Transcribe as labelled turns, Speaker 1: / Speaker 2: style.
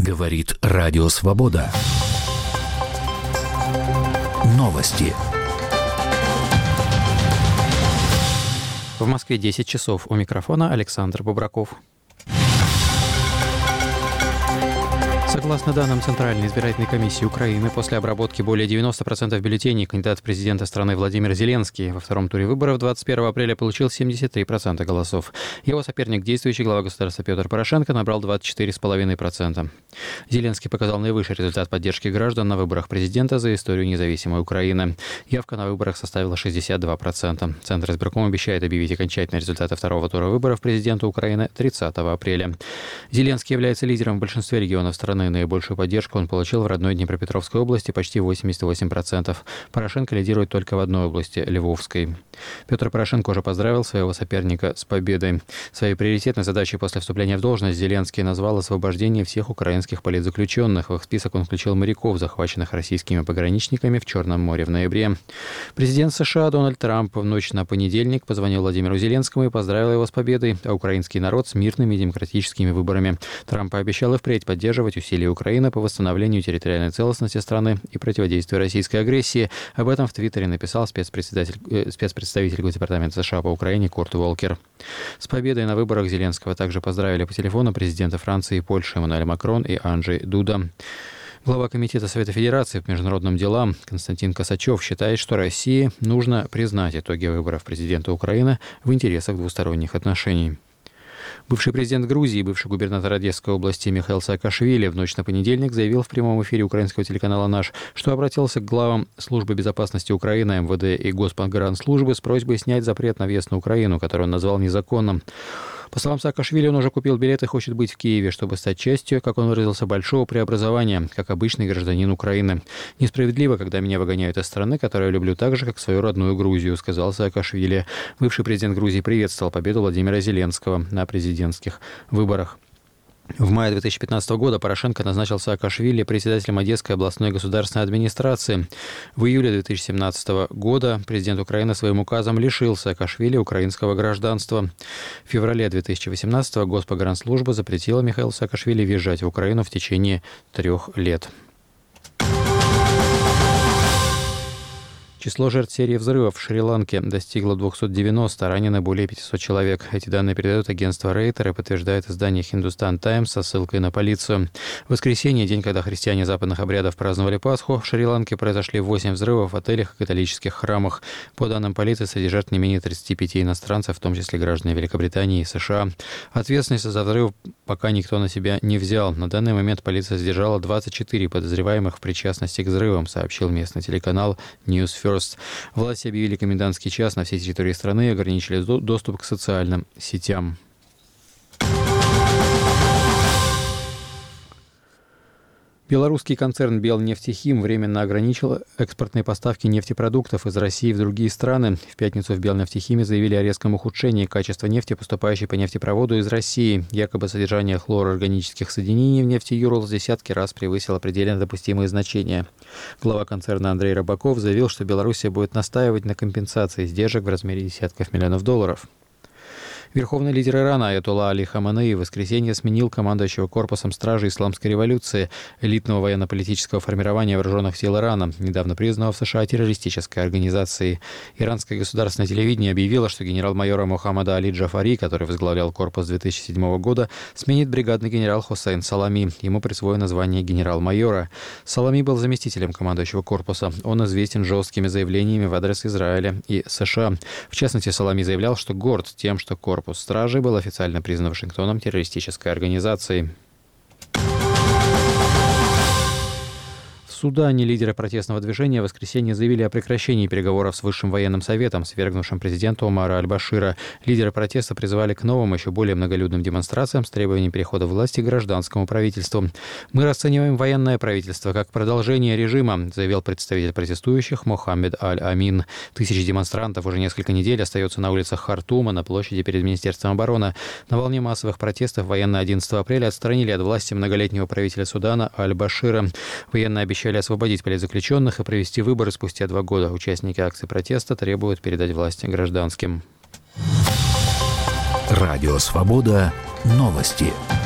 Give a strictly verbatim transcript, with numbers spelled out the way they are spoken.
Speaker 1: Говорит Радио Свобода. Новости.
Speaker 2: В Москве десять часов. У микрофона Александр Бубраков. Согласно данным Центральной избирательной комиссии Украины, после обработки более девяноста процентов бюллетеней кандидат в президенты страны Владимир Зеленский во втором туре выборов двадцать первого апреля получил семьдесят три процента голосов. Его соперник, действующий глава государства Петр Порошенко, набрал двадцать четыре целых пять десятых процента. Зеленский показал наивысший результат поддержки граждан на выборах президента за историю независимой Украины. Явка на выборах составила шестьдесят два процента. Центр избирком обещает объявить окончательные результаты второго тура выборов президента Украины тридцатого апреля. Зеленский является лидером в большинстве регионов страны. Наибольшую поддержку он получил в родной Днепропетровской области, почти восемьдесят восемь процентов. Порошенко лидирует только в одной области – Львовской. Петр Порошенко уже поздравил своего соперника с победой. Своей приоритетной задачей после вступления в должность Зеленский назвал освобождение всех украинских политзаключенных. В их список он включил моряков, захваченных российскими пограничниками в Черном море в ноябре. Президент США Дональд Трамп в ночь на понедельник позвонил Владимиру Зеленскому и поздравил его с победой, а украинский народ с мирными и демократическими выборами. Трамп пообещал и впредь поддерживать усилия Украины по восстановлению территориальной целостности страны и противодействию российской агрессии. Об этом в Твиттере написал спецпредставитель, э, спецпредставитель Госдепартамента США по Украине Курт Волкер. С победой на выборах Зеленского также поздравили по телефону президенты Франции и Польши Эммануэль Макрон и Анджей Дуда. Глава Комитета Совета Федерации по международным делам Константин Косачев считает, что России нужно признать итоги выборов президента Украины в интересах двусторонних отношений. Бывший президент Грузии и бывший губернатор Одесской области Михаил Саакашвили в ночь на понедельник заявил в прямом эфире украинского телеканала «Наш», что обратился к главам Службы безопасности Украины, эм вэ дэ и Госпогранслужбы с просьбой снять запрет на въезд на Украину, который он назвал незаконным. По словам Саакашвили, он уже купил билет и хочет быть в Киеве, чтобы стать частью, как он выразился, большого преобразования, как обычный гражданин Украины. «Несправедливо, когда меня выгоняют из страны, которую я люблю так же, как свою родную Грузию», сказал Саакашвили. Бывший президент Грузии приветствовал победу Владимира Зеленского на президентских выборах. В мае две тысячи пятнадцатого года Порошенко назначил Саакашвили председателем Одесской областной государственной администрации. В июле две тысячи семнадцатого года президент Украины своим указом лишил Саакашвили украинского гражданства. В феврале две тысячи восемнадцатого Госпогранслужба запретила Михаилу Саакашвили въезжать в Украину в течение трех лет. Число жертв серии взрывов в Шри-Ланке достигло двухсот девяноста, ранены более пятисот человек. Эти данные передает агентство Рейтер и подтверждает издание «Хиндустан Таймс» со ссылкой на полицию. В воскресенье, день, когда христиане западных обрядов праздновали Пасху, в Шри-Ланке произошли восемь взрывов в отелях и католических храмах. По данным полиции, среди жертв не менее тридцати пяти иностранцев, в том числе граждане Великобритании и США. Ответственность за взрыв пока никто на себя не взял. На данный момент полиция задержала двадцать четыре подозреваемых в причастности к взрывам, сообщил местный телеканал News First. Власти объявили комендантский час на всей территории страны и ограничили доступ к социальным сетям. Белорусский концерн «Белнефтехим» временно ограничил экспортные поставки нефтепродуктов из России в другие страны. В пятницу в «Белнефтехиме» заявили о резком ухудшении качества нефти, поступающей по нефтепроводу из России. Якобы содержание хлороорганических соединений в нефти «Юрал» в десятки раз превысило предельно допустимые значения. Глава концерна Андрей Рыбаков заявил, что Белоруссия будет настаивать на компенсации издержек в размере десятков миллионов долларов. Верховный лидер Ирана Аятолла Али Хаменеи в воскресенье сменил командующего корпусом стражи Исламской революции, элитного военно-политического формирования вооруженных сил Ирана, недавно признанного в США террористической организацией. Иранское государственное телевидение объявило, что генерал-майора Мухаммада Али Джафари, который возглавлял корпус с две тысячи седьмого года, сменит бригадный генерал Хусейн Салами. Ему присвоено звание генерал-майора. Салами был заместителем командующего корпуса. Он известен жесткими заявлениями в адрес Израиля и США. В частности, Салами заявлял, что горд тем, что корпус Корпус стражи был официально признан Вашингтоном террористической организацией. В Судане лидеры протестного движения в воскресенье заявили о прекращении переговоров с Высшим военным советом, свергнувшим президента Омара Аль-Башира. Лидеры протеста призывали к новым, еще более многолюдным демонстрациям с требованием перехода власти к гражданскому правительству. «Мы расцениваем военное правительство как продолжение режима», заявил представитель протестующих Мохаммед Аль-Амин. Тысячи демонстрантов уже несколько недель остаются на улицах Хартума, на площади перед Министерством обороны. На волне массовых протестов военные одиннадцатого апреля отстранили от власти многолетнего правителя Судана Аль-Башира. Военные обещали освободить политзаключенных и провести выборы спустя два года. Участники акции протеста требуют передать власть гражданским.
Speaker 1: Радио Свобода. Новости.